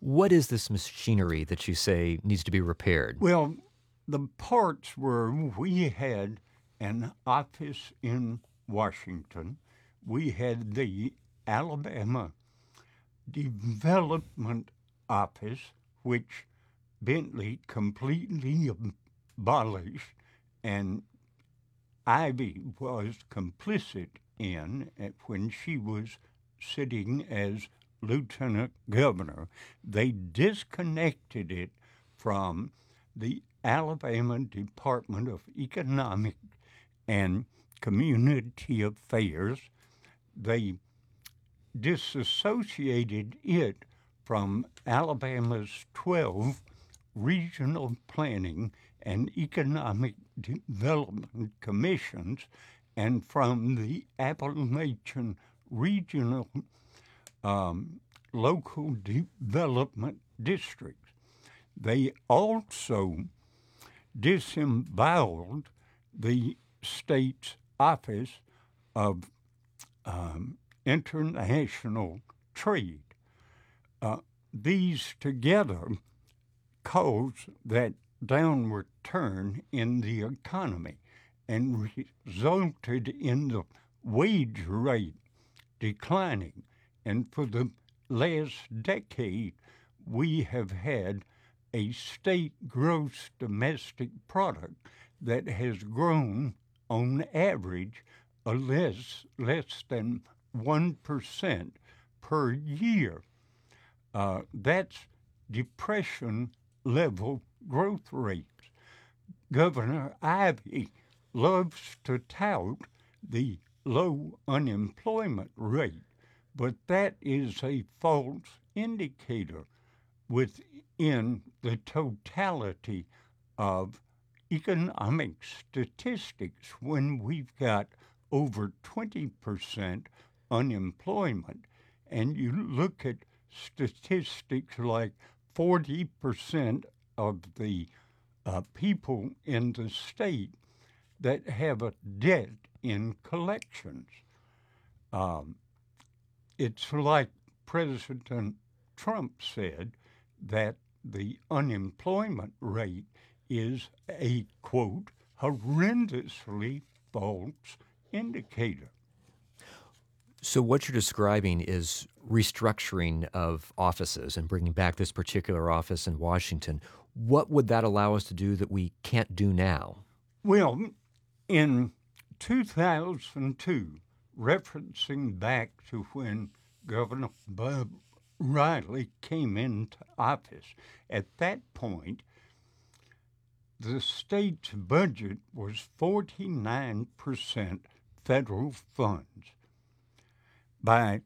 What is this machinery that you say needs to be repaired? Well, the parts were we had an office in Washington. We had the Alabama Development Office, which Bentley completely abolished, and Ivy was complicit in when she was sitting as lieutenant governor. They disconnected it from the Alabama Department of Economic and Community Affairs. They disassociated it from Alabama's 12 regional planning and economic development commissions and from the Appalachian regional local development districts. They also disemboweled the state's Office of International Trade. These together caused that downward turn in the economy and resulted in the wage rate declining. And for the last decade, we have had a state gross domestic product that has grown on average less than 1% per year. That's depression level growth rates. Governor Ivey loves to tout the low unemployment rate, but that is a false indicator within the totality of economic statistics when we've got over 20% unemployment, and you look at statistics like 40% of the people in the state that have a debt in collections. It's like President Trump said that the unemployment rate is a, quote, horrendously false indicator. So, what you're describing is restructuring of offices and bringing back this particular office in Washington. What would that allow us to do that we can't do now? Well, in 2002, referencing back to when Governor Bob Riley came into office, at that point, the state's budget was 49% federal funds. By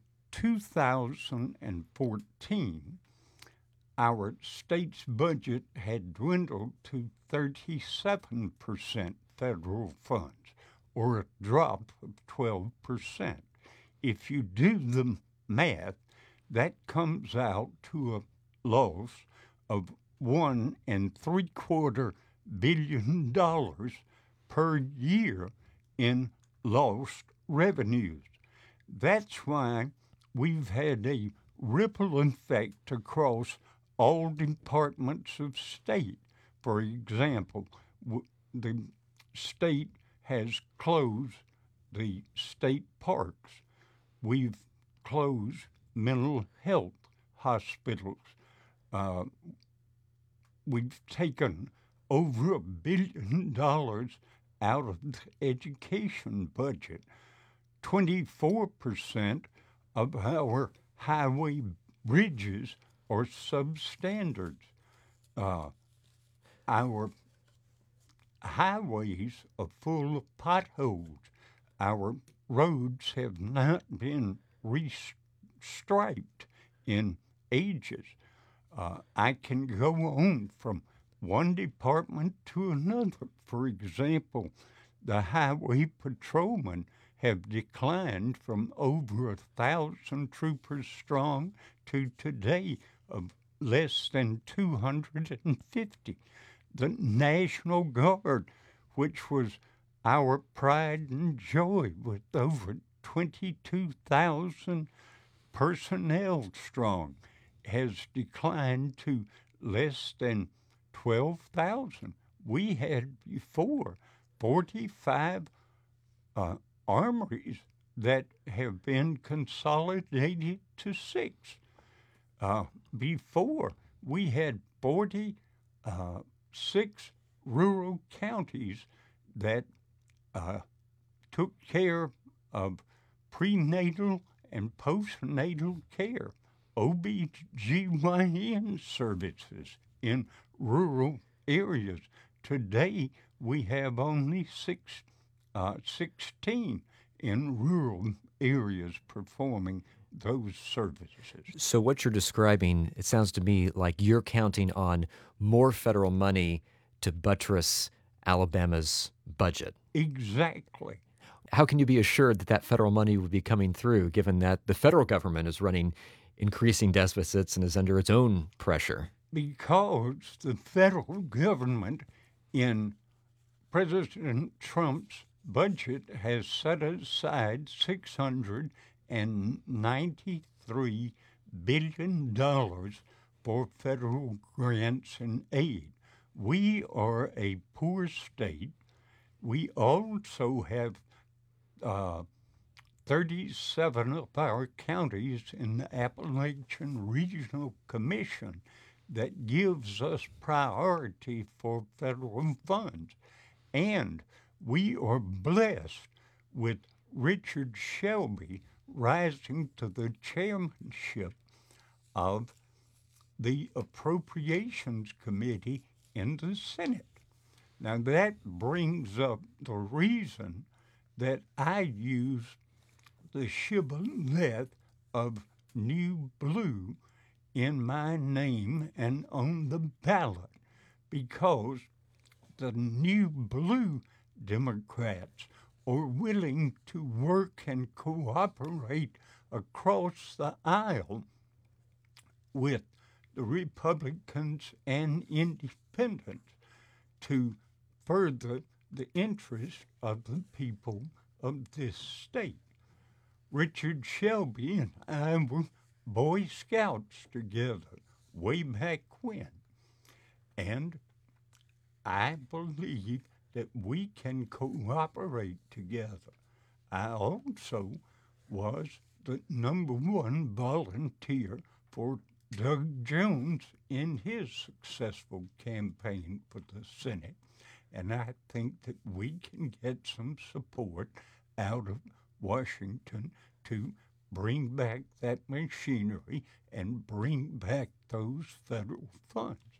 2014, our state's budget had dwindled to 37% federal funds, or a drop of 12%. If you do the math, that comes out to a loss of $1.75 billion per year in lost revenues. That's why we've had a ripple effect across all departments of state. For example, the state has closed the state parks. We've closed mental health hospitals. We've taken over $1 billion out of the education budget. 24% of our highway bridges are substandards. Our highways are full of potholes. Our roads have not been restriped in ages. I can go on from one department to another. For example, the highway patrolmen have declined from over 1,000 troopers strong to today of less than 250. The National Guard, which was our pride and joy with over 22,000 personnel strong, has declined to less than 12,000. We had before 45 armories that have been consolidated to 6. Before, we had 46 rural counties that took care of prenatal and postnatal care, OBGYN services in rural areas. Today, we have only 16 in rural areas performing those services. So, what you're describing, it sounds to me like you're counting on more federal money to buttress Alabama's budget. Exactly. How can you be assured that that federal money would be coming through, given that the federal government is running increasing deficits and is under its own pressure? Because the federal government in President Trump's budget has set aside $693 billion for federal grants and aid. We are a poor state. We also have 37 of our counties in the Appalachian Regional Commission that gives us priority for federal funds. And we are blessed with Richard Shelby rising to the chairmanship of the Appropriations Committee in the Senate. Now that brings up the reason that I use the shibboleth of New Blue in my name and on the ballot, because the New Blue Democrats are willing to work and cooperate across the aisle with the Republicans and Independents to further the interest of the people of this state. Richard Shelby and I were Boy Scouts together way back when, and I believe that we can cooperate together. I also was the #1 volunteer for Doug Jones in his successful campaign for the Senate, and I think that we can get some support out of Washington to bring back that machinery and bring back those federal funds.